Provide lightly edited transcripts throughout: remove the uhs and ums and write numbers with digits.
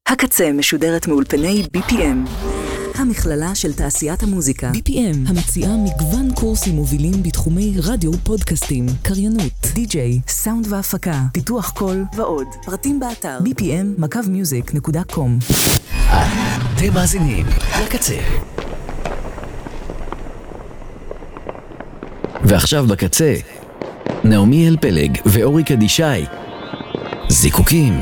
הקצה משודרת מאולפני BPM, המכללה של תעשיית המוזיקה. BPM, המציעה מגוון קורסים מובילים בתחומי רדיו, פודקאסטים, קריינות, די-ג'יי, סאונד והפקה, פיתוח קול ועוד. פרטים באתר bpm-music.com. אתם מאזינים לקצה. ועכשיו בקצה, נעמי אלפלג ואורי קדישאי. זיקוקים.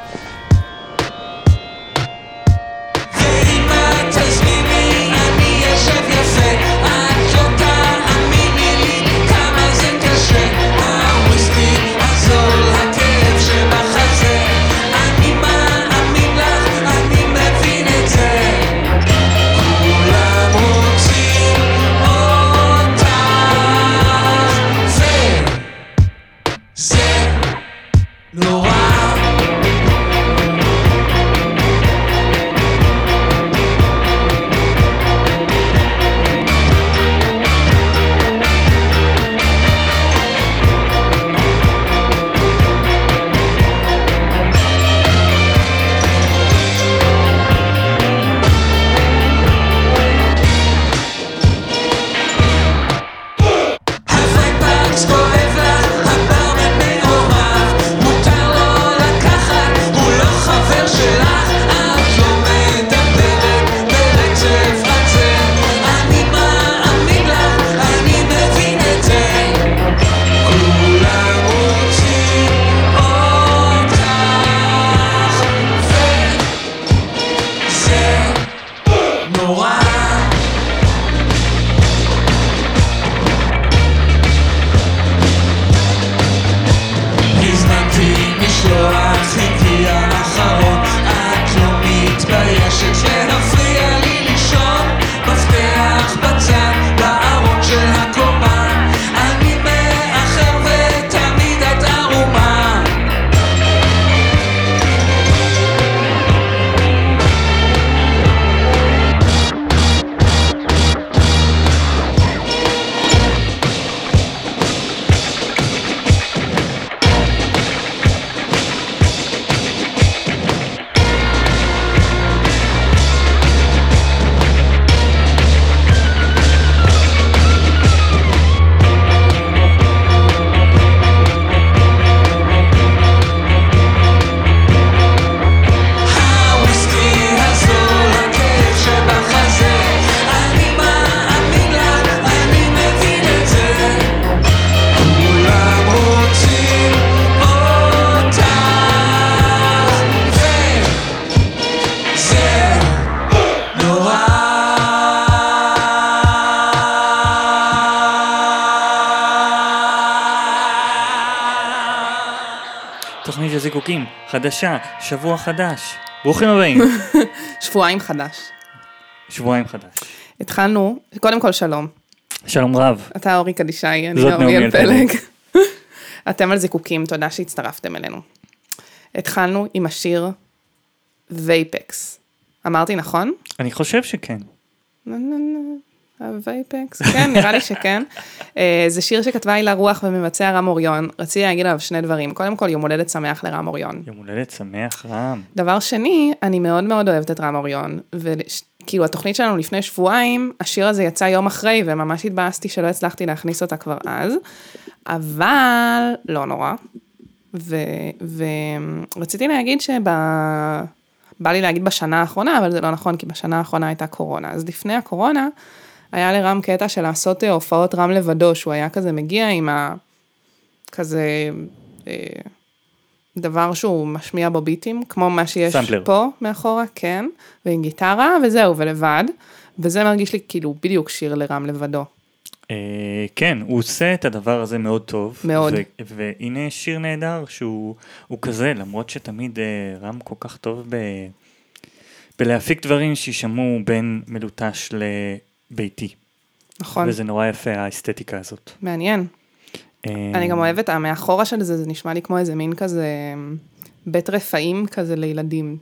תוכנית הזיקוקים, חדשה, שבוע חדש. ברוכים הבאים. שבועיים חדש. שבועיים חדש. התחלנו, קודם כל שלום. שלום רב. אתה אורי קדישאי, אני נעמי אלפלג. אתם על זיקוקים, תודה שהצטרפתם אלינו. התחלנו עם השיר וייפקס. אמרתי נכון? אני חושב שכן. וייפקס, כן, נראה לי שכן. זה שיר שכתבה הילה רוח ומבצע רם אוריון. רציתי להגיד עליו שני דברים. קודם כל, יום הולדת שמח לרם אוריון. יום הולדת שמח, רם. דבר שני, אני מאוד מאוד אוהבת את רם אוריון. וכאילו, התוכנית שלנו לפני שבועיים, השיר הזה יצא יום אחרי, וממש התבאסתי שלא הצלחתי להכניס אותה כבר אז. אבל לא נורא. ורציתי להגיד בא לי להגיד בשנה האחרונה, אבל זה לא נכון, כי בשנה האחרונה הייתה קורונה. אז לפני הקורונה, היה לרם קטע של לעשות הופעות רם לבדו, שהוא היה כזה מגיע עם כזה דבר שהוא משמיע בביטים, כמו מה שיש סמפלר. פה מאחורה, כן, ועם גיטרה, וזהו, ולבד, וזה מרגיש לי כאילו בדיוק שיר לרם לבדו. כן, הוא עושה את הדבר הזה מאוד טוב. מאוד. והנה שיר נהדר שהוא כזה, למרות שתמיד רם כל כך טוב בלהפיק דברים שישמעו בין מלוטש לביתי. נכון. וזה נורא יפה, האסתטיקה הזאת. מעניין. אני גם אוהבת, המאחורה של זה נשמע לי כמו איזה מין כזה, בית רפאים כזה לילדים.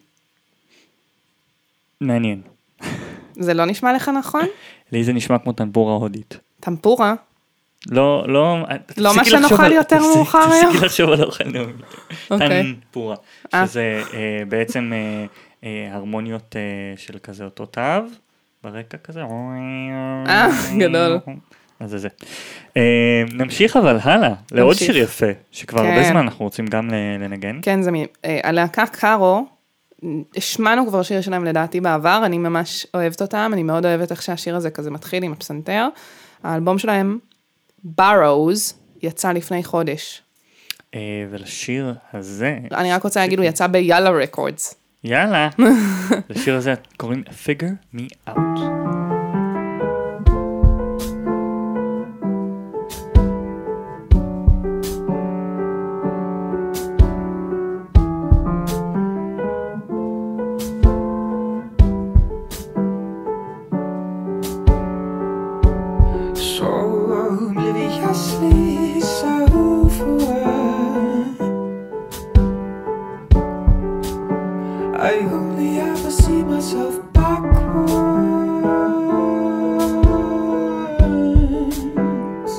מעניין. זה לא נשמע לך נכון? לי זה נשמע כמו טמפורה הודית. טמפורה? לא, לא מה שנאכל יותר מאוחר היום? תפסיקי לחשוב על אוכל נאומי. טנפורה, שזה בעצם הרמוניות של כזה אותו תו, ברקע כזה. גדול. אז זה. נמשיך אבל הלאה, לעוד שיר יפה, שכבר הרבה זמן אנחנו רוצים גם לנגן. כן, זה הלהקה קארו, השמענו כבר שיר שלהם לדעתי בעבר, אני ממש אוהבת אותם, אני מאוד אוהבת איך שהשיר הזה כזה מתחיל עם הפסנתר. האלבום שלהם, Burrows, יצא לפני חודש. ולשיר הזה... אני רק רוצה להגיד, הוא יצא ביאללה רקורדס. יאללה. לשיר הזה קוראים Figure Me Out. I only ever see myself backwards,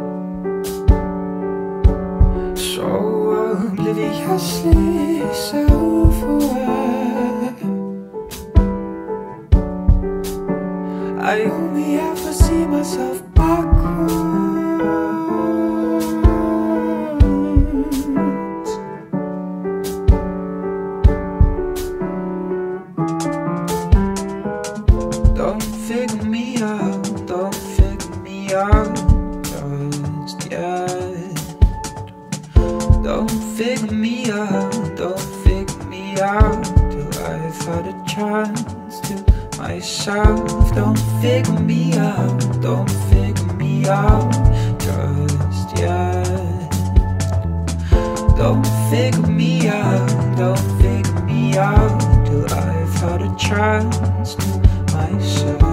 so obliviously self-aware. I only ever see myself backwards. Don't figure me out, don't figure me out just yet. Don't figure me out, don't figure me out till I've had a chance to myself.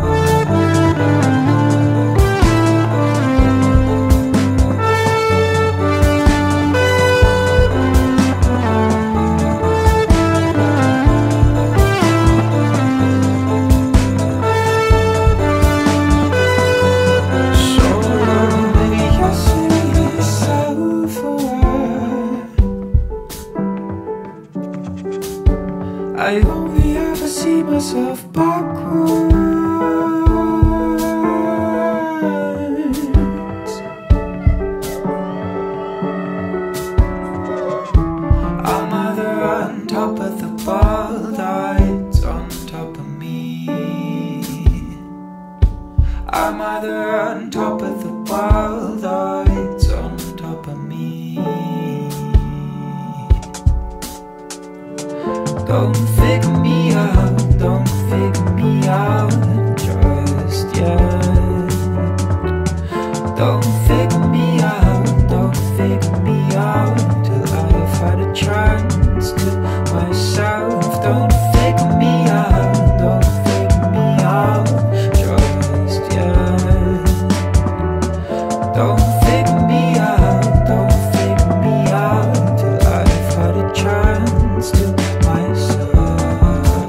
I only ever see myself backwards. I'm either on top of the ball or it's on top of me. I'm either on top of the ball or it's on top of me. Don't figure me out, don't figure me out just yet. Don't figure me out, don't figure me out till I've had a chance to myself. Don't figure me out, don't figure me out just yet. Don't figure me out, don't figure me out till I've had a chance to myself.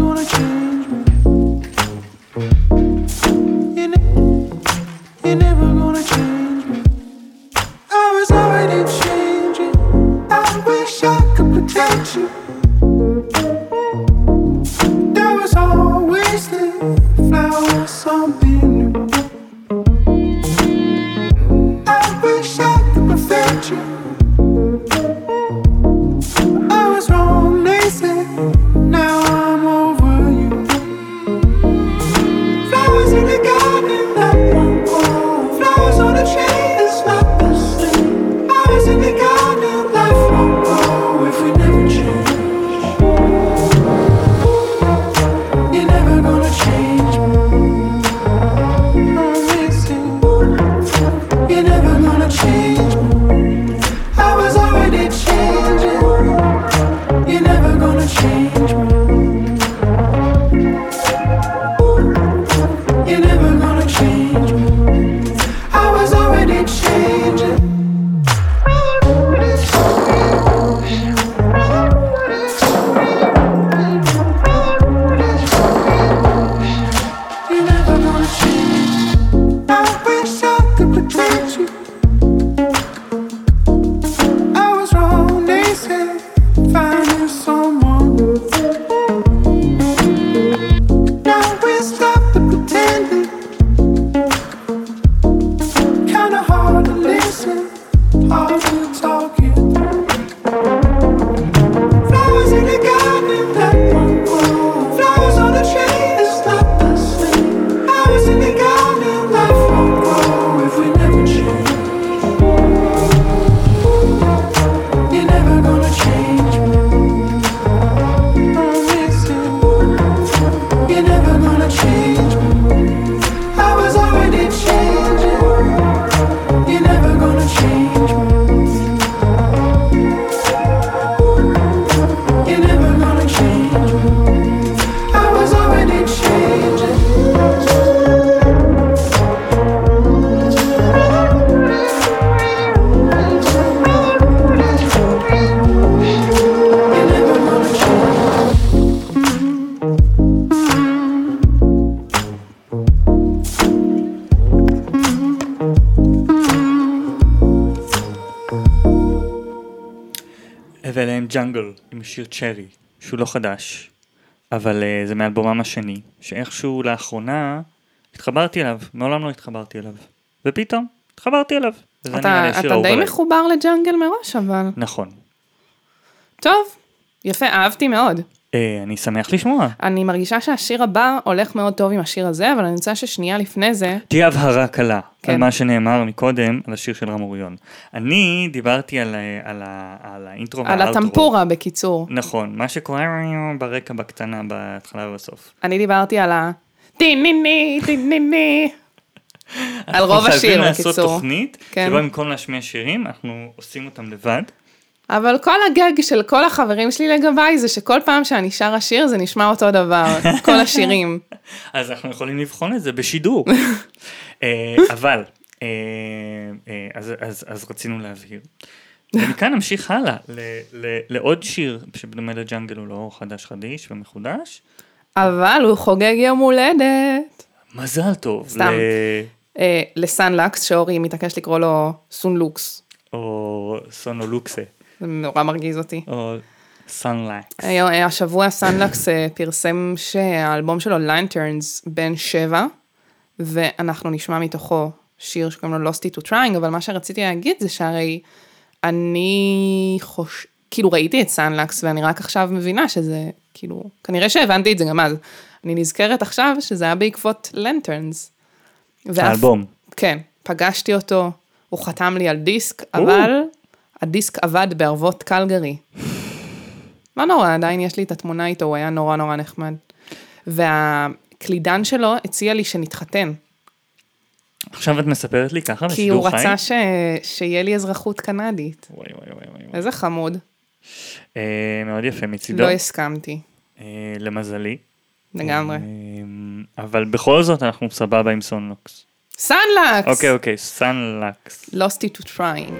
gonna change me. You're never gonna change me. I was already changing. I wish I could protect you. There was always the flower, something new. I wish I could perfect you. I was wrong, they said. Now I'm over you. Flowers in the garden that won't grow. Flowers on a tree that's not the same. Flowers in the garden that won't grow if we never change. You're never gonna change me. I'm missing. You're never gonna change me. I was already changing. You're never gonna change me. You're never gonna change me. I was already changing. You're never gonna change. I wish I could protect you. I was wrong, they said. Finding someone new. Now we stop the pretending. Kinda hard to listen, hard to talk it through. Flowers in the garden that won't grow. Flowers on the tree that's not the same. Flowers in the garden that won't grow if we never change. You're never gonna change me. I'm missing. You're never gonna change me. I was already changing. You're never gonna change me. You're never gonna change me. I was already changing. You're never gonna change. הבא להם ג'אנגל עם השיר צ'רי, שהוא לא חדש, אבל זה מאלבומם השני, שאיכשהו לאחרונה התחברתי אליו, מעולם לא התחברתי אליו, ופתאום התחברתי אליו. וזה נראה לי השיר אתה האהוב די עליי. מחובר לג'אנגל מראש, אבל... נכון. טוב, יפה, אהבתי מאוד. אני שמח לשמוע. אני מרגישה שהשיר הבא הולך מאוד טוב עם השיר הזה, אבל אני רוצה ששנייה לפני זה... תהיה הבהרה קלה כן. על מה שנאמר מקודם, על השיר של רם אוריון. אני דיברתי על האינטרו על והאוטרו. הטמפורה, בקיצור. נכון, מה שקורה ברקע בקטנה, בהתחלה ובסוף. אני דיברתי על ה... טיניני, טיניני. על רוב השיר, אנחנו חייבים לעשות בקיצור. תוכנית, כן. שבה במקום להשמיע שירים, אנחנו עושים אותם לבד. אבל כל הגג של כל החברים שלי לגביי, זה שכל פעם שאני שר השיר, זה נשמע אותו דבר. כל השירים. אז אנחנו יכולים לבחון את זה בשידור. אבל, אז רצינו להבהיר. ומכאן נמשיך הלאה, לעוד שיר, שבדומה לג'אנגל הוא לא חדש חדיש ומחודש. אבל הוא חוגג יום הולדת. מזל טוב. סתם. לסנלקס, שאורי מתעקש לקרוא לו סונלוקס. או סונולוקסה. זה נורא מרגיז אותי. או סנלקס. השבוע סנלקס פרסם שהאלבום שלו לנטרנס בן 7, ואנחנו נשמע מתוכו שיר שקוראים לו Lost It to Trying, אבל מה שרציתי להגיד זה שהרי אני כאילו ראיתי את סנלקס, ואני רק עכשיו מבינה שזה, כאילו, כנראה שהבנתי את זה גם אז. אני נזכרת עכשיו שזה היה בעקבות לנטרנס. האלבום. כן, פגשתי אותו, הוא חתם לי על דיסק, אבל הדיסק עבד בערבות קלגרי. לא נורא, עדיין יש לי את התמונה איתו, הוא היה נורא נורא נחמד. והקלידן שלו הציע לי שנתחתן. עכשיו את מספרת לי ככה כי הוא בשידור חי? רצה שיהיה לי אזרחות קנדית. וואי. איזה חמוד. מאוד יפה מצידו. לא הסכמתי. למזלי. לגמרי. אבל בכל זאת אנחנו סבבה עם סונלוקס. סנלקס! אוקיי, סנלקס. Lost It to Trying.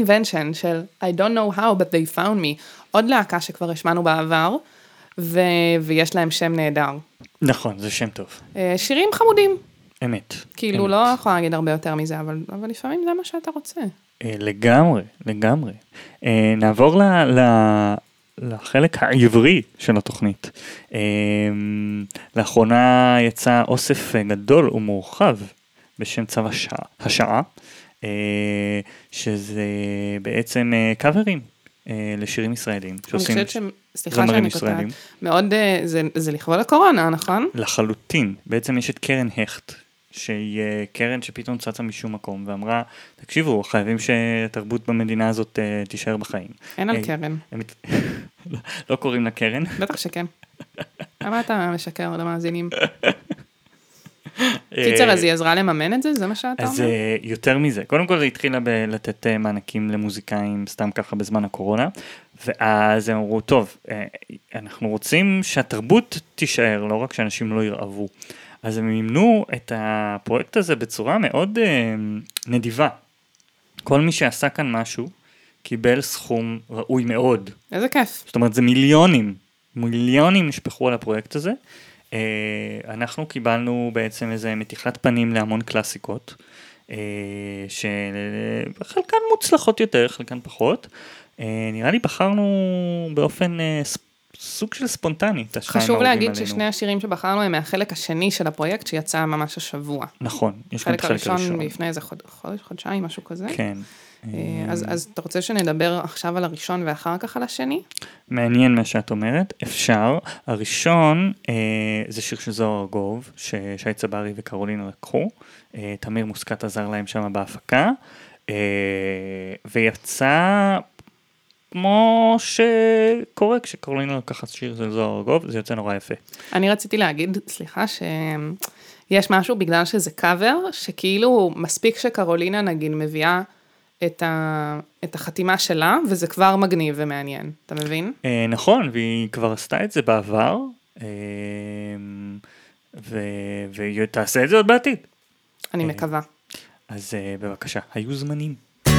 Reinvention של I don't know how but they found me, עוד להקה שכבר השמענו בעבר, ויש להם שם נהדר. נכון, זה שם טוב. שירים חמודים. אמת. כאילו לא יכולה להגיד הרבה יותר מזה, אבל לפעמים זה מה שאתה רוצה. לגמרי, לגמרי. נעבור לחלק העברי של התוכנית. לאחרונה יצא אוסף גדול ומורחב בשם צו השעה, שזה בעצם קאברים לשירים ישראלים. אני חושבת סליחה שאני קוטעת, מאוד, זה לכבוד הקורונה, נכון? לחלוטין. בעצם יש את קרן הכט, שהיא קרן שפתאום צצה משום מקום, ואמרה, תקשיבו, חייבים שהתרבות במדינה הזאת תישאר בחיים. אין על קרן. לא קוראים לה קרן. בטח שכן. למה אתה משקר למאזינים? קיצר, אז היא עזרה לממן את זה? זה מה שאתה אומר? אז יותר מזה. קודם כל, היא התחילה לתת מענקים למוזיקאים, סתם ככה בזמן הקורונה, ואז הם אמרו, טוב, אנחנו רוצים שהתרבות תישאר, לא רק שאנשים לא ירעבו. אז הם מימנו את הפרויקט הזה בצורה מאוד נדיבה. כל מי שעשה כאן משהו, קיבל סכום ראוי מאוד. איזה כיף. זאת אומרת, זה מיליונים נשפכו על הפרויקט הזה. אנחנו קיבלנו בעצם איזה מתיחת פנים להמון קלאסיקות, שחלקן מוצלחות יותר, חלקן פחות. נראה לי בחרנו באופן סוג של ספונטני. חשוב להגיד ששני השירים שבחרנו הם מהחלק השני של הפרויקט שיצא ממש השבוע. נכון, יש גם את החלק הראשון. לפני איזה חודשיים, משהו כזה. כן. אז אתה רוצה שנדבר עכשיו על הראשון ואחר כך על השני? מעניין מה שאת אומרת. אפשר. הראשון זה שיר של זוהר ארגוב, ששי צברי וקרולינה לקחו. תמיר מוסקת עזר להם שם בהפקה. ויצא כמו שקורה כשקרולינה לקחת שיר של זוהר ארגוב, זה יוצא נורא יפה. אני רציתי להגיד, סליחה, שיש משהו בגלל שזה קאבר, שכאילו מספיק שקרולינה נגיד מביאה את החתימה שלה, וזה כבר מגניב ומעניין, אתה מבין? נכון, והיא כבר עשתה את זה בעבר, והיא תעשה את זה עוד בעתיד. אני מקווה. אז בבקשה, היו זמנים.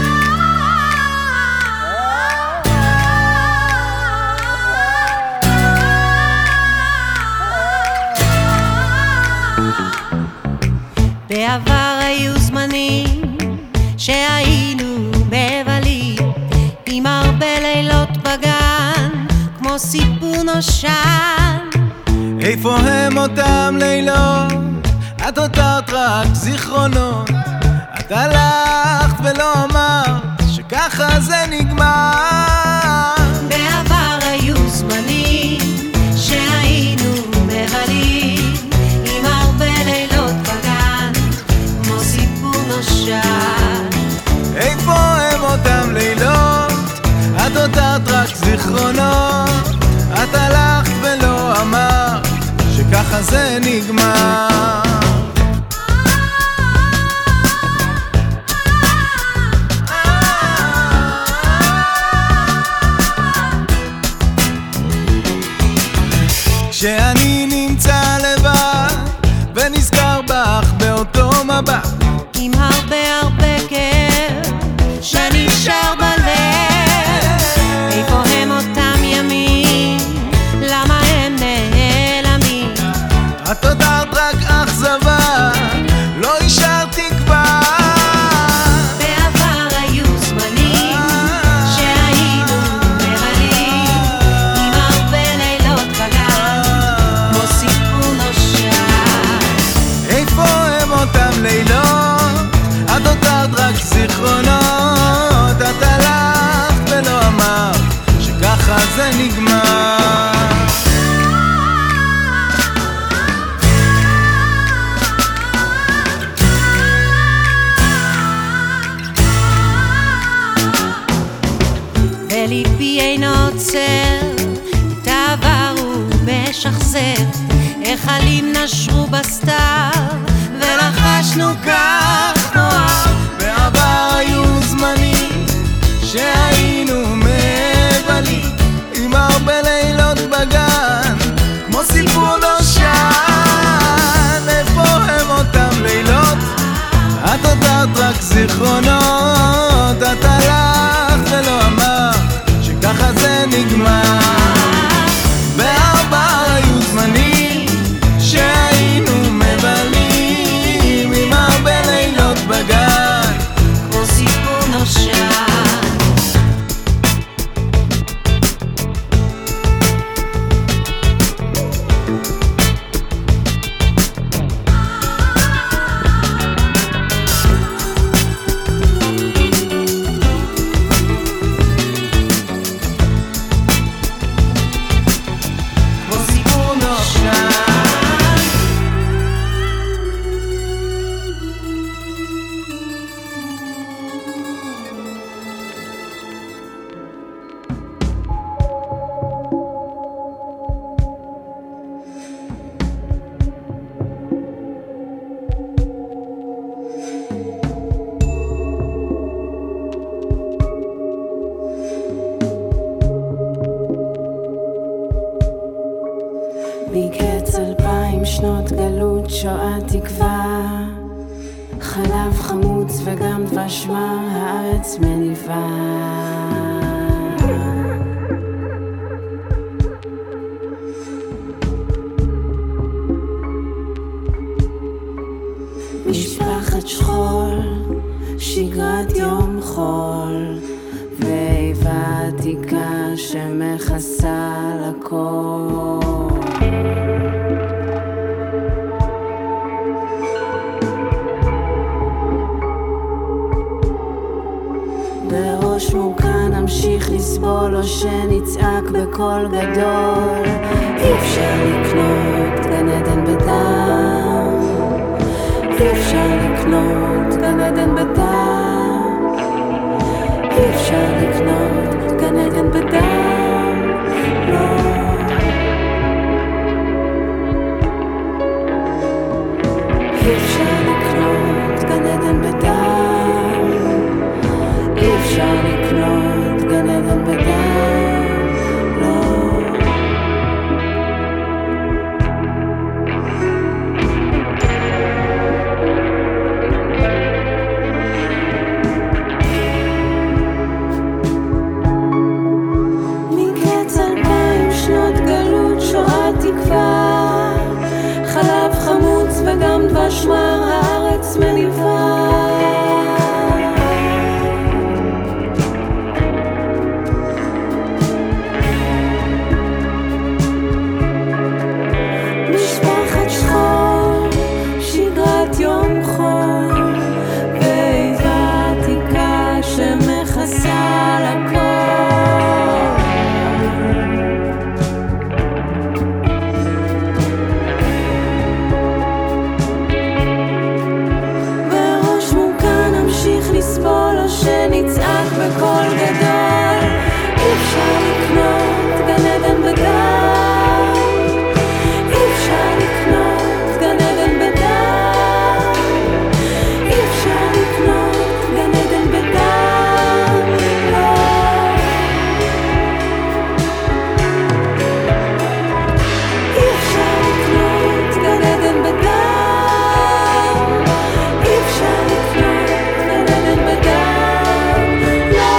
בעבר היו זמנים שהיינו מבלים עם הרבה לילות בגן כמו סיפור נושן. איפה הם אותם לילות? את הותרת רק זיכרונות. את הלכת ולא אמרת שככה זה נגמר. בעבר היו זמנים שהיינו מבלים עם הרבה לילות בגן כמו סיפור נושן. איפה הם אותם לילות? את הותרת רק זיכרונות. את הלכת ולא אמרת שככה זה נגמר. כשאני נמצא לבד ונזכר בך באותו מבט עם הרבה הרבה כאב שנשאר בלב. איפה הם אותם ימים? למה הם נעלמים? את הותרת רק אכזבה, לא השארת תקווה. בעבר היו זמנים שהיינו מבלים עם הרבה לילות בגן כמו סיפור נושן. איפה הם אותם לילות? את הותרת רק זיכרונות. את הלכת ולא אמרת שככה זה נגמר. וליבי אינו עוצר, את העבר הוא משחזר, איך עלים נשרו בסתר ולחשנו כך נוער. בעבר היו זמנים שהיינו מבלים עם הרבה לילות בגן כמו סיפור נושן. איפה הם אותם לילות? את הותרת רק זיכרונות. את הלכת גלות שואה תקווה, חלב חמוץ וגם דבש מר, הארץ מניבה. משפחת שכול, שגרת יום חול, ואיבה עתיקה שמכסה לכל. בראש מוקה נמשיך לסבול או שנצעק בקול גדול, אי אפשר לקנות גן עדן בדם, אי אפשר לקנות גן עדן בדם, אי אפשר לקנות גן עדן בדם, לא. אי אפשר לקנות גן עדן בדם, אי אפשר לקנות גן עדן בדם, לא. מקץ 2000 שנות גלות שואה תקווה, חלב חמוץ וגם דבש מר, הארץ מניבה. משפחת שכול, שגרת יום חול, ואיבה עתיקה שמכסה לכל. בראש מוקה נמשיך לסבול או שנצעק בקול גדול, אי אפשר לקנות גן עדן בדם, אי אפשר לקנות גן עדן בדם, אי אפשר לקנות גן עדן בדם, לא. אי אפשר לקנות גן עדן בדם, אי אפשר לקנות גן עדן בדם, לא.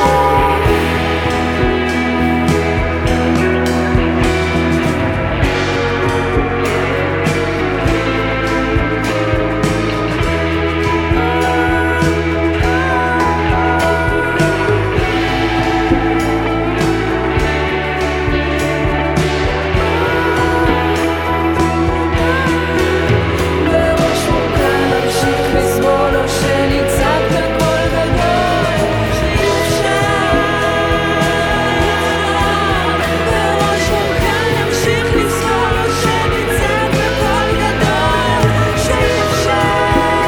בראש מוקה נמשיך לסבול או שנצעק בקול גדול, שאי אפשר. בראש מוקה נמשיך לסבול או שנצעק בקול גדול, שאי אפשר.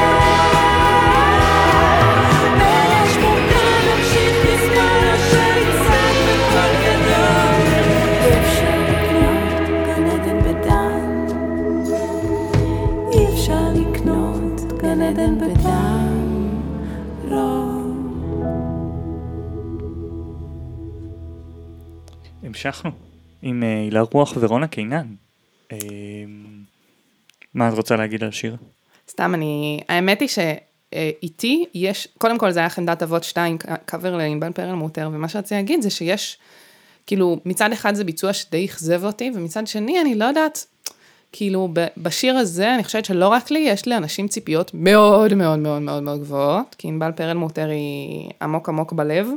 בראש מוקה נמשיך לסבול או שנצעק בקול גדול, אי אפשר לקנות גן עדן בדם, אי אפשר לקנות גן עדן בדם, לא. המשכנו עם הילה רוח ורונה קינן. מה את רוצה להגיד על שיר? סתם האמת היא שאיתי יש, קודם כל זה היה חמדת אבות 2, קאבר לענבל פרלמוטר, ומה שרציתי להגיד זה שיש, כאילו, מצד אחד זה ביצוע שדי אכזב אותי, ומצד שני אני לא יודעת, כאילו, בשיר הזה אני חושבת שלא רק לי, יש לאנשים ציפיות מאוד מאוד מאוד מאוד מאוד גבוהות, כי ענבל פרלמוטר היא עמוק עמוק בלב,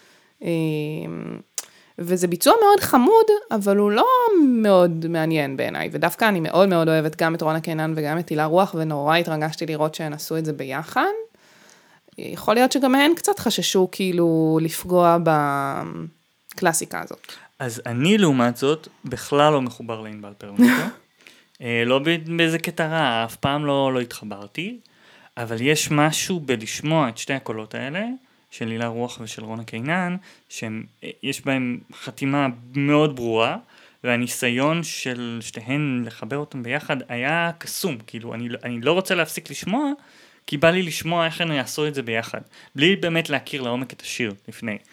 וזה ביצוע מאוד חמוד, אבל הוא לא מאוד מעניין בעיניי, ודווקא אני מאוד מאוד אוהבת גם את רונה קינן וגם את הילה רוח, ונורא התרגשתי לראות שהן עשו את זה ביחד. יכול להיות שגם הן קצת חששו כאילו לפגוע בקלאסיקה הזאת. אז אני לעומת זאת בכלל לא מחובר לענבל פרלמוטר. לא באיזה קטע רע, אף פעם לא התחברתי, אבל יש משהו בלשמוע את שתי הקולות האלה, של הילה רוח ושל רונה קינן, שיש בהם חתימה מאוד ברורה, והניסיון של שתיהן לחבר אותם ביחד היה קסום, כאילו אני לא רוצה להפסיק לשמוע, כי בא לי לשמוע איך הם יעשו את זה ביחד, בלי באמת להכיר לעומק את השיר לפני.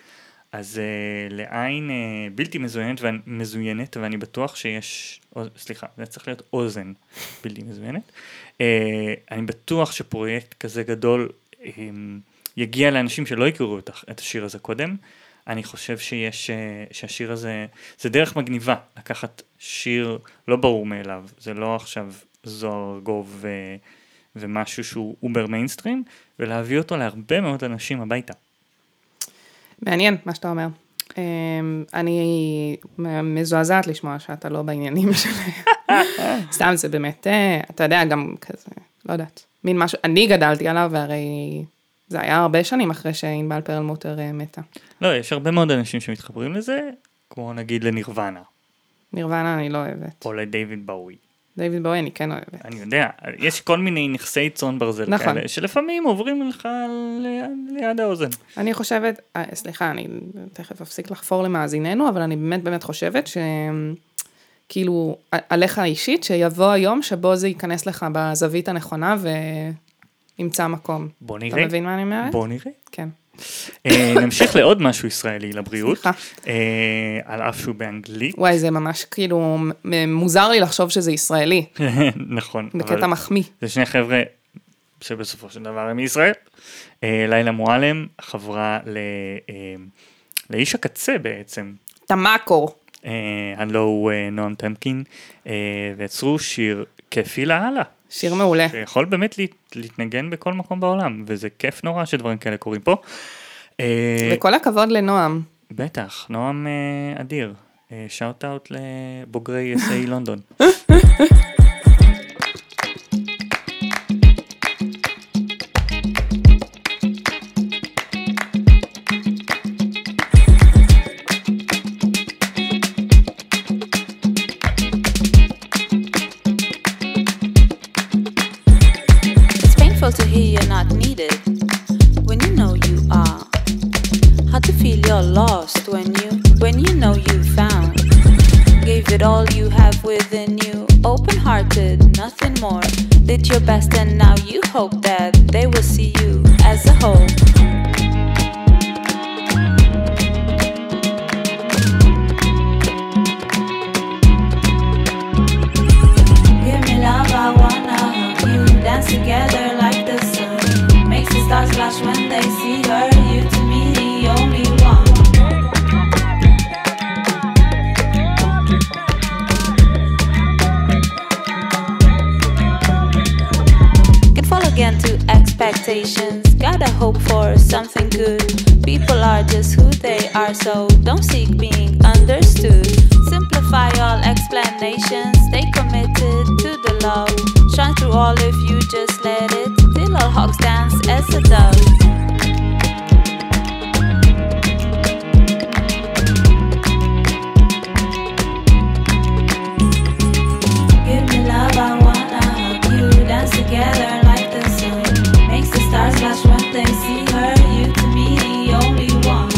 אז לעין בלתי מזוינת, ואני בטוח שיש, סליחה, זה צריך להיות אוזן בלתי מזוינת, אני בטוח שפרויקט כזה גדול יגיע לאנשים שלא יכירו את השיר הזה קודם. אני חושב שהשיר הזה, זה דרך מגניבה, לקחת שיר לא ברור מאליו, זה לא עכשיו זוהר ארגוב ומשהו שהוא אובר מיינסטרים, ולהביא אותו להרבה מאוד אנשים הביתה. מעניין מה שאתה אומר. אני מזועזעת לשמוע שאתה לא בעניינים שלהם. סתם זה באמת, אתה יודע, גם כזה, לא יודעת, מין משהו, אני גדלתי עליו, והרי זה היה הרבה שנים אחרי שענבל פרלמוטר מתה. לא, יש הרבה מאוד אנשים שמתחברים לזה, כמו נגיד לנירוונה. נירוונה אני לא אוהבת. או לדייוויד באוי. דייוויד באוי אני כן אוהבת. אני יודע, יש כל מיני נכסי צאן ברזל נכון. כאלה, שלפעמים עוברים לך ליד האוזן. אני חושבת, סליחה, אני תכף אפסיק לחפור למאזיננו, אבל אני באמת חושבת שכאילו, עליך האישית, שיבוא היום שבו זה ייכנס לך בזווית הנכונה וימצא מקום. בוא נראה. אתה מבין מה אני אומרת? בוא נראה. כן. נמשיך לעוד משהו ישראלי לבריאות. סליחה. על אף שהוא באנגלית. וואי, זה ממש כאילו, מוזר לי לחשוב שזה ישראלי. נכון. בקטע מחמיא. זה שני חבר'ה שבסופו של דבר הם מישראל. לילה מועלם חברה לאיש הקצה בעצם. תמקו. הלו הוא נועם טמקין, ויצרו שיר כיפי להלאה. שיר מעולה. שיכול באמת להתנגן בכל מקום בעולם, וזה כיף נורא שדברים כאלה קורים פה. וכל הכבוד לנועם. בטח, נועם אדיר. שאוט אאוט לבוגרי SA לונדון. To hear you're not needed when you know you are. How to feel you're lost when you know you found. Gave it all you have within you, open-hearted, nothing more. Did your best and now you hope that they will see you as a whole. Give me love, I wanna hug you, dance together like the sun. Makes the stars flash when they see her. You to me the only one. Can fall again to expectations. Gotta hope for something good. People are just who they are, so don't seek being understood. Simplify all explanations. Stay committed to the love. Shine through all if you just let it. Till all hogs dance as a dove. Give me love, I wanna hug you. Dance together like the sun. Makes the stars flash when they see her. You to me the only one.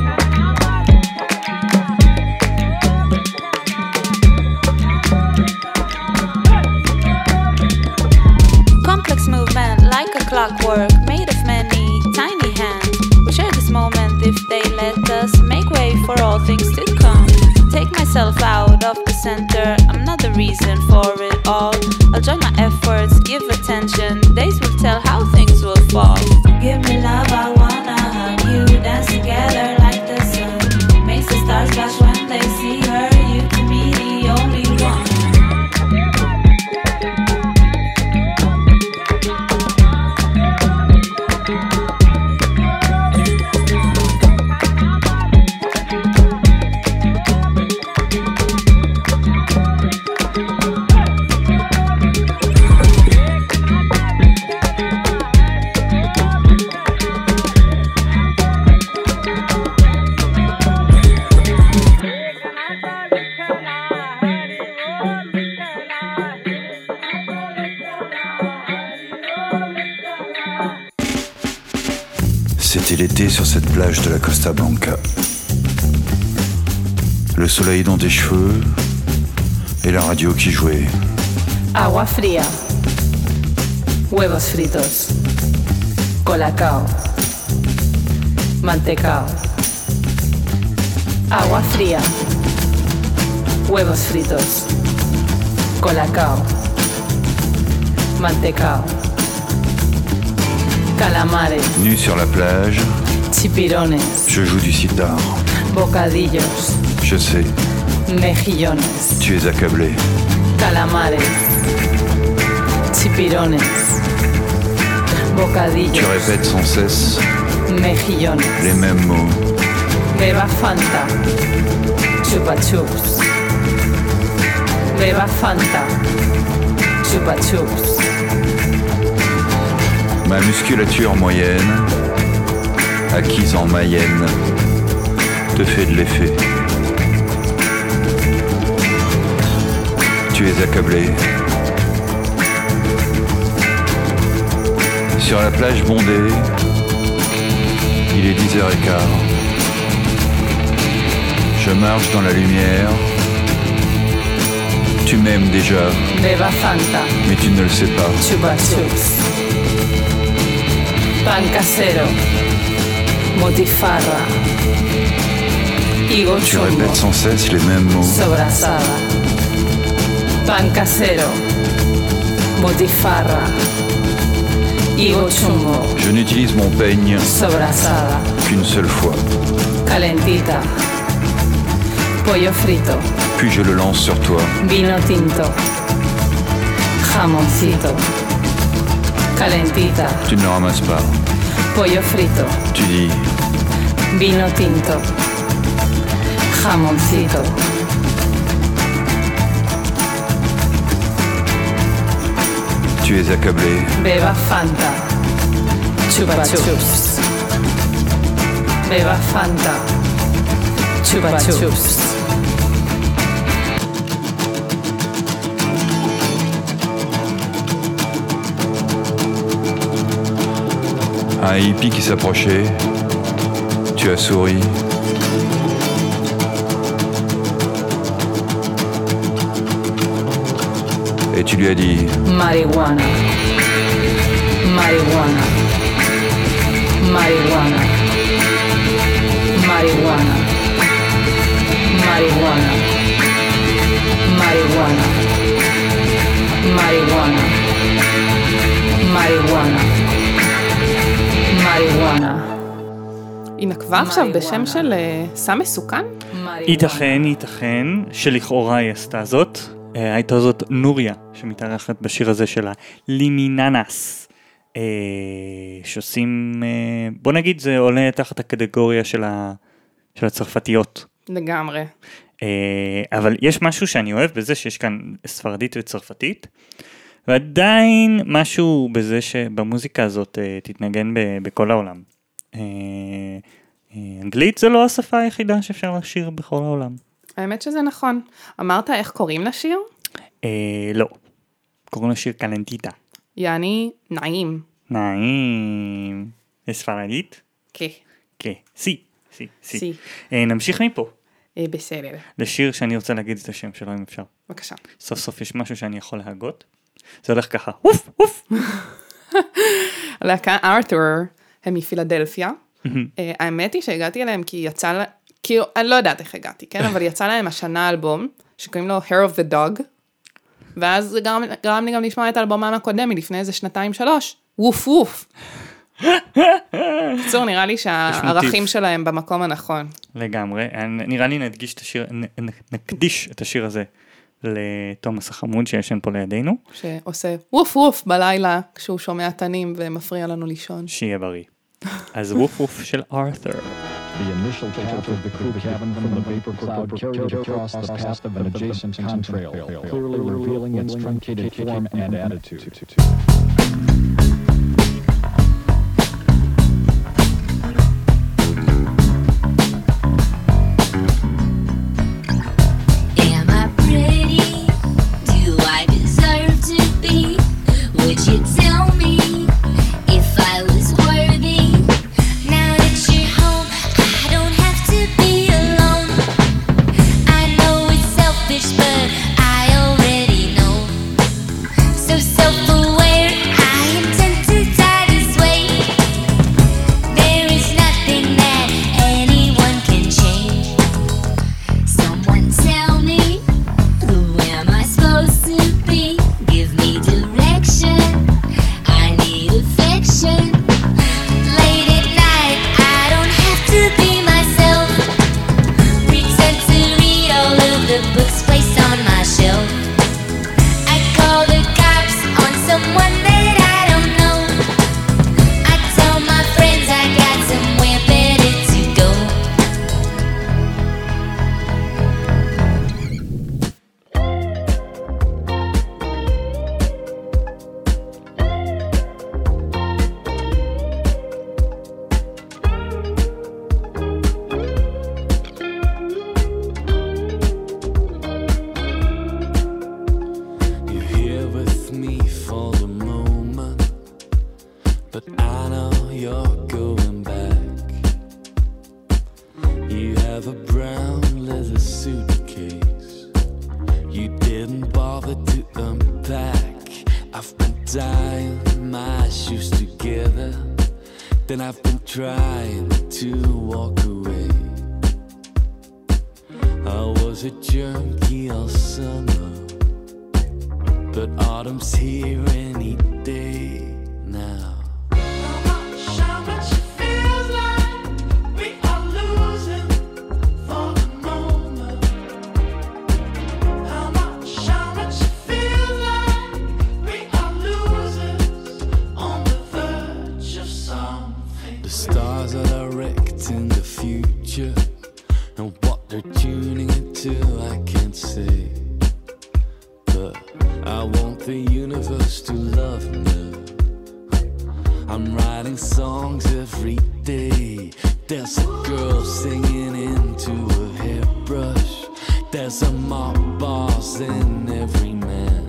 Complex movement like a clockwork made of many tiny hands. We'll share this moment if they let us make way for all things to come. Take myself out of the center, I'm not the reason for it all. I'll join my efforts, give attention, days will tell how things will fall. Give me love, I wanna hug you, dance together like the sun. Makes the stars flash when they see her, you to me the only one. C'était l'été sur cette plage de la Costa Blanca. Le soleil dans tes cheveux et la radio qui jouait. Agua fría, huevos fritos, colacao, mantecao, Agua fría. Huevos fritos. Colacao. Mantecao. Calamares. Nu sur la plage, Chipirones. je joue du sitar. Bocadillos. Je sais, Mejillones. tu es accablé. Calamares. Chipirones. Bocadillos. Tu répètes sans cesse Mejillones. les mêmes mots. Beba Fanta. Chupa chups. Beba Fanta. Chupa chups. Ma musculature moyenne, acquise en Mayenne, te fait de l'effet. Tu es accablé. Sur la plage bondée, il est 10h15. Je marche dans la lumière. Tu m'aimes déjà, Beba Fanta. mais tu ne le sais pas. Chupa chups. Pan casero. Motifarra. Higo Tu chumbo. répètes sans cesse les mêmes mots. Sobrasada. Pan casero. Motifarra. Higo chumbo. Je n'utilise mon peigne Sobrasada. qu'une seule fois, Calentita. Pollo frito. puis je le lance sur toi. Vino tinto. Jamoncito. Calentita. Tu ne le ramasses pas. Pollo frito. Tu dis, Vino tinto. Jamoncito. tu es accablé. Beba Fanta. Chupa chups. Beba Fanta. Chupa chups. Un hippie qui s'approchait, tu as souri. Et tu lui as dit, Marihuana. Marihuana. Marihuana. Marihuana. Marihuana. Marihuana. Marihuana. Marihuana. marijuana. היא נקבה עכשיו בשם של סם מסוכן? ייתכן שלכאורה היא עשתה זאת. הייתה זאת נוריה שמתארחת בשיר הזה של הלימיננס. שעושים, בוא נגיד זה עולה תחת הקטגוריה של הצרפתיות. לגמרי. אבל יש משהו שאני אוהב בזה שיש כאן ספרדית וצרפתית, ועדיין משהו בזה שבמוזיקה הזאת תתנגן בכל העולם. אנגלית זה לא השפה היחידה שאפשר לשיר בכל העולם. האמת שזה נכון. אמרת איך קוראים לשיר? לא. קוראים לשיר קלנטיטה. יעני נעים. נעים. ספרדית? כן. כן. סי. נמשיך מפה. בסדר. לשיר שאני רוצה להגיד את השם שלו אם אפשר. בבקשה. סוף סוף יש משהו שאני יכול להגות. זה הולך ככה. אוף, אוף. הלהקה ארת'ור הם מפילדלפיה. האמת היא שהגעתי אליהם כי יצא, כאילו, אני לא יודעת איך הגעתי, כן? אבל יצא להם השנה אלבום, שקוראים לו Hair of the Dog, ואז זה גרם לי גם לשמוע את האלבום הקודם, מלפני איזה 2-3, ווף ווף. בקיצור, נראה לי שהערכים שלהם במקום הנכון. לגמרי, נראה לי נקדיש את השיר הזה לתומאס החמוד שישן פה לידינו. שעושה ווף ווף בלילה, כשהוא שומע תנים ומפריע לנו לישון. שיהיה בריא. אז ווף ווף של ארת'ור. The initial path of the crew cabin from the vapor cloud carried across the path of an adjacent contrail, clearly revealing its truncated form and attitude. Am I pretty? Do I deserve to be? Would you tell me if I was worthy? Now that you're home, I don't have to be alone. I know it's selfish, but I already know. So self-aware, I am but I know you're going back. You have a brown leather suitcase you didn't bother to unpack. I've been tying my shoes together, then I've been trying to walk away. I was a junkie all summer, but autumn's here any day now. How much it feels like we are losing for the moment. How much it feels like we are losing on the verge of something. The stars are direct in the future, and what they're tuning into I can't say. But I want the universe to love me. I'm writing songs every day. There's a girl singing into a hairbrush. There's a mob boss in every man.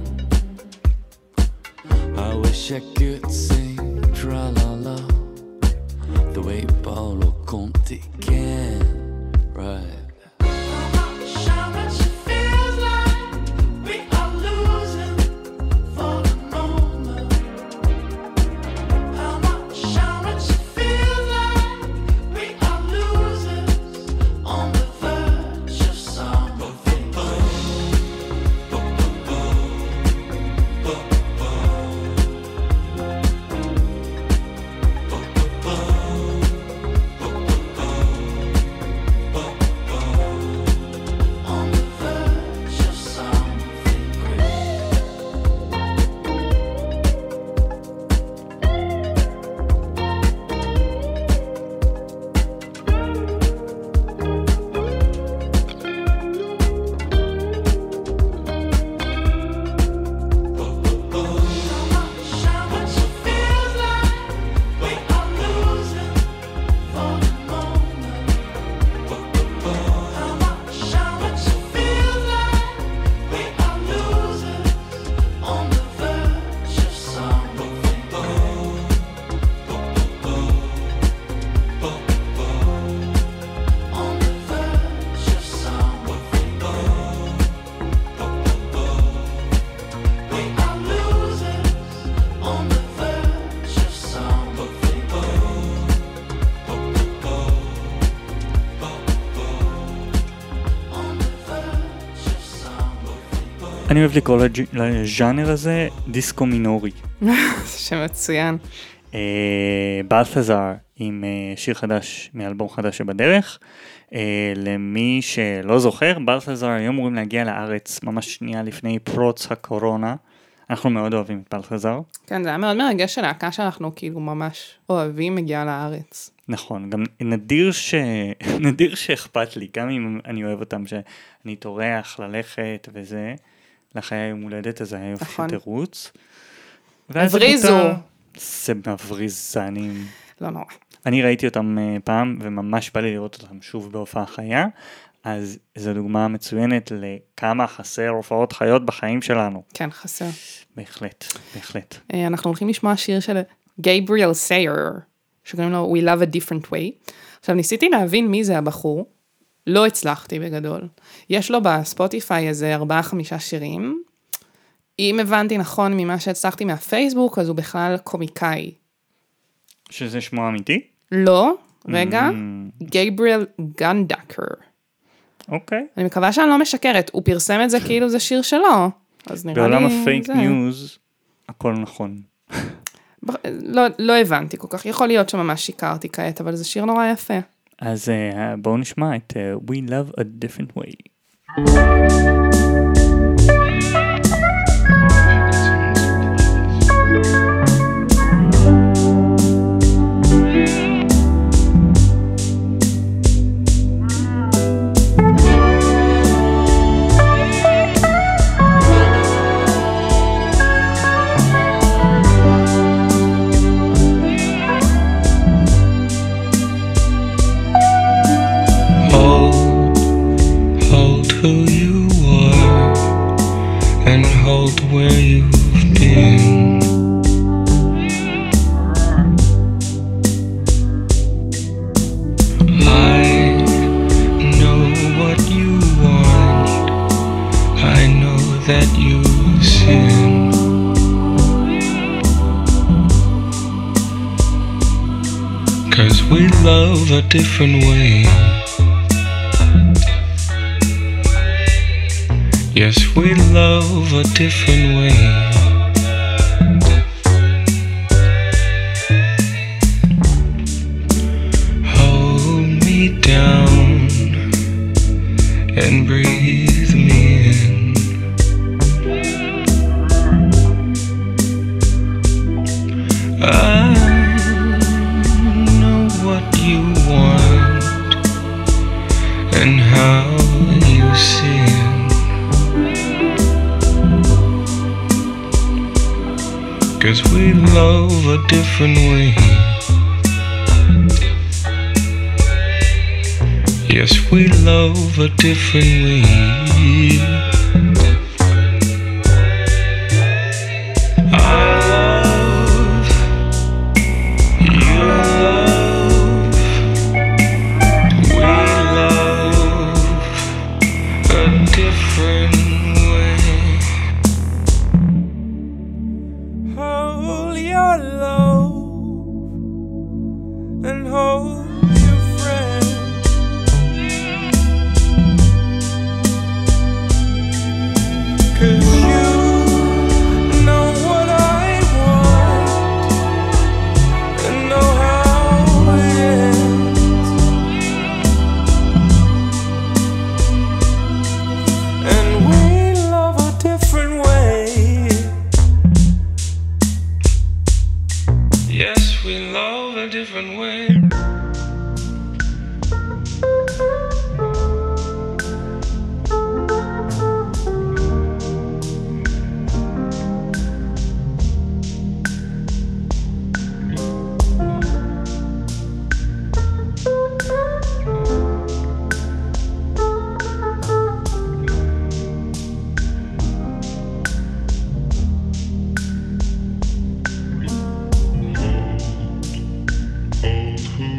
I wish I could sing tra-la-la the way Paolo Conte can, right? How much it feels like we are losing for the moment. How much it feels like we are losing on the verge of something. On the verge of something great. How much it feels like we are losing for the moment. How much it feels like we are losing on the verge of something. On the verge of something. We are losing on the verge of something. On the verge of something. אני אוהב לקרוא לז'אנר הזה דיסקו מינורי. שמצוין. בלת'זר עם שיר חדש מאלבום חדש שבדרך. למי שלא זוכר, בלת'זר היו אמורים להגיע לארץ ממש שנייה לפני פרוץ הקורונה. אנחנו מאוד אוהבים את בלת'זר. כן, זה היה מאוד מרגש שלהקה שאנחנו כאילו ממש אוהבים מגיעה לארץ. נכון, גם נדיר שאכפת לי, גם אם אני אוהב אותם, שאני טורח ללכת וזה, לחיי היום הולדת, אז היה יופי תירוץ. הבריזו. זה מבריז, לא נורא. אני ראיתי אותם פעם, וממש בא לי לראות אותם שוב בהופעה חיה, אז זו דוגמה מצוינת לכמה חסר הופעות חיות בחיים שלנו. כן, חסר. בהחלט, בהחלט. אנחנו הולכים לשמוע שיר של גייבריאל סייר, שקוראים לו We Love a Different Way. עכשיו, ניסיתי להבין מי זה הבחור, לא הצלחתי בגדול. יש לו בספוטיפיי איזה 4-5 שירים. אם הבנתי נכון ממה שהצלחתי מהפייסבוק, אז הוא בכלל קומיקאי. שזה שמו אמיתי? לא, רגע, גייבריאל גנדקר. אוקיי. אני מקווה שאני לא משקרת, הוא פרסם את זה כאילו זה שיר שלו, אז נראה לי... בעולם הפייק ניוז, הכל נכון. לא הבנתי כל כך, יכול להיות שממש שיקרתי כעת, אבל זה שיר נורא יפה. אז בואו נשמע את We Love a Different Way. Hold who you 'Cause we love a different way. Yes, we love a different way. Hold me down and breathe me in. I know what you want and how you sin. 'Cause we love a different way. Yes, we love a different way. I love, you love, we love a different way. Hold your love and hold your friend. 'Cause you know what I want and know how it ends. And we love a different way. Yes, we love a different way. Hold who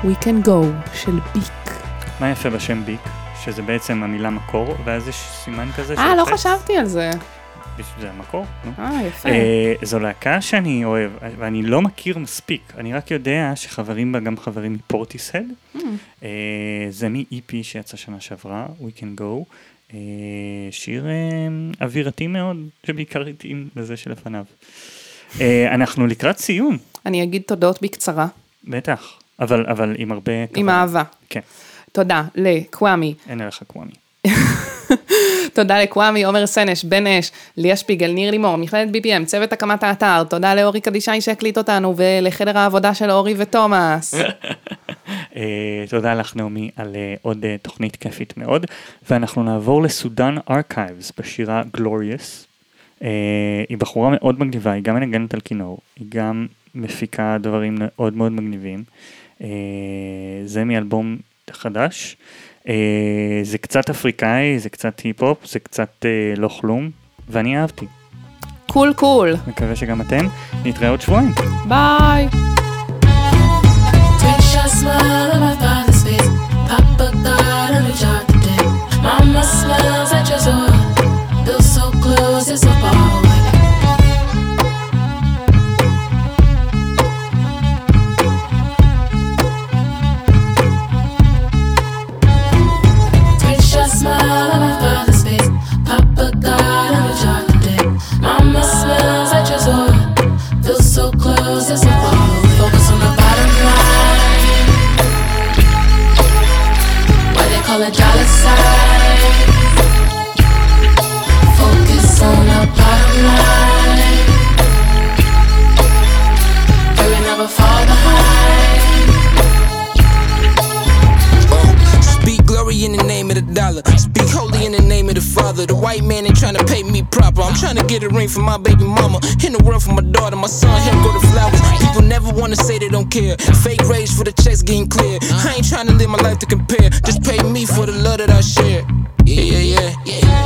We Can Go של ביק. מה יפה בשם ביק? שזה בעצם המילה מקור, ואז יש סימן כזה של לא טקסט. חשבתי על זה. זה המקור, נו. יפה. זו להקה שאני אוהב, ואני לא מכיר מספיק, אני רק יודע שחברים בה גם חברים מפורטיסהד. זה מ-EP שיצא שנה שעברה, We Can Go, שיר אווירתי מאוד, שבעיקר התאים לזה שלפניו. אנחנו לקראת סיום. אני אגיד תודות בקצרה. בטח, אבל עם הרבה כבוד. עם אהבה. כן. תודה לקוואמי. אין עליך קוואמי. תודה לקוואמי, עומר סנש, בן אש, ליה שפיגל, ניר לימור, מכללת BPM, צוות הקמת האתר, תודה לאורי קדישי שהקליט אותנו, ולחדר העבודה של אורי ותומאס. תודה לך נעמי על עוד תוכנית כיפית מאוד, ואנחנו נעבור לסודן ארכייבס בשירה Glorious. היא בחורה מאוד מגניבה, היא גם מנגנת על כינור, היא גם מפיקה דברים מאוד מאוד מגניבים. זה מאלבום חדש. זה קצת אפריקאי, זה קצת היפ-הופ, זה קצת לא כלום, ואני אהבתי. קול קול. מקווה שגם אתם. נתראה עוד שבועיים. ביי. Mama smells at your door, feel so close, it's so far away. Smile on my father's face, Papa God on the jar today. Mama smells at your door, feel so close, it's so far away. Focus on the bottom line, why they call it dollar sign. Focus on the bottom line, girl, we never fall behind. Speak glory in the name of the dollar. Speak holy in the name of the Father. The white man ain't trying to pay me proper. I'm trying to get a ring for my baby mama. In the world for my daughter, my son, him go to flowers. People never want to say they don't care. Fake rage for the checks getting clear. I ain't trying to live my life to compare. Just pay me for the love that I share. Yeah, yeah, yeah.